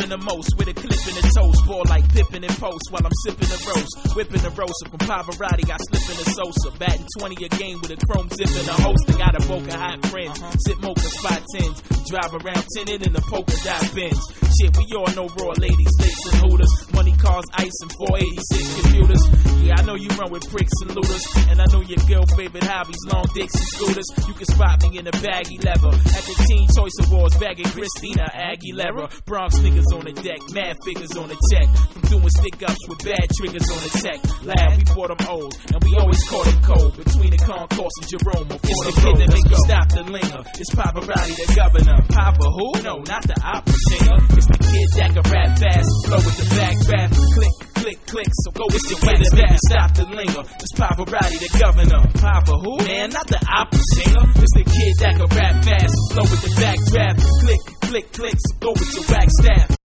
than the most, with a clip in the toast, ball like Pippin and Post while I'm sipping the roast, whipping the roaster from Pavarotti, got slipping the Sosa, batting 20 a game with a chrome zip in the host. I got a Boca hot friend, sip mocha spot 10s, drive around tinted in the polka dot Benz. Shit, we all know raw ladies, dates and hooters, money, cars, ice, and 486 computers. Yeah, I know you run with pricks and looters, and I know your girl favorite hobbies, long dicks and scooters. You can spot me in a baggy leather at the Teen Choice Awards, bagging Christina Aguilera. Bronx niggas on the deck, mad figures on the check, from doing stick-ups with bad triggers on the tech. Lab, we bought them old, and we always caught them cold, between the concourse and Jerome. It's the kid that make you stop the linger. It's Pavarotti, the governor. Pava who? No, not the opera singer. It's the kid that can rap fast, flow with the backdraft. Click, click, click, so go with the kid that make you stop the linger. It's Pavarotti, the governor. Pava who? Man, not the opera singer. It's the kid that can rap fast, flow with the backdraft. Click, click, click, so go with your back staff.